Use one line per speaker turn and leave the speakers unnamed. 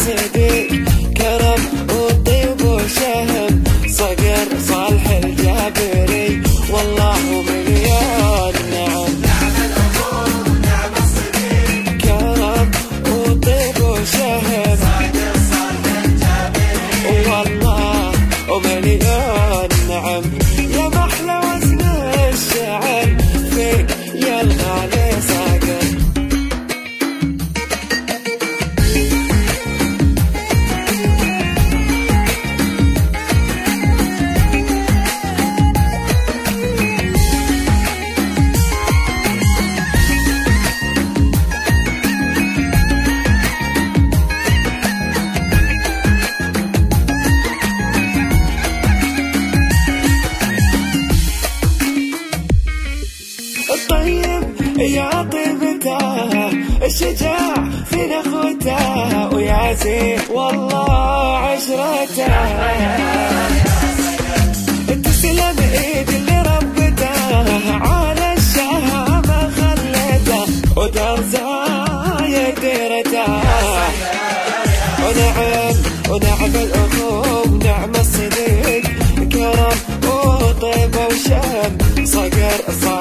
صديق كرم وطيب وشهم صقر صالح الجابري والله مليون نعم.
نعم الأخو نعم الصديق
كرم وطيب وشهم
صقر صالح الجابري
والله ومليون نعم. يا محلى وزن الشعر فيك يا الغالي صقر. الطيب يا طيبته الشجاع في نخوته وياسين والله عشرته. تسلم ايد اللي ربته على الشهامة خلته ودرزايا ديرته. ونعم الأخو ونعم الصديق كرم وطيب وشهم صقر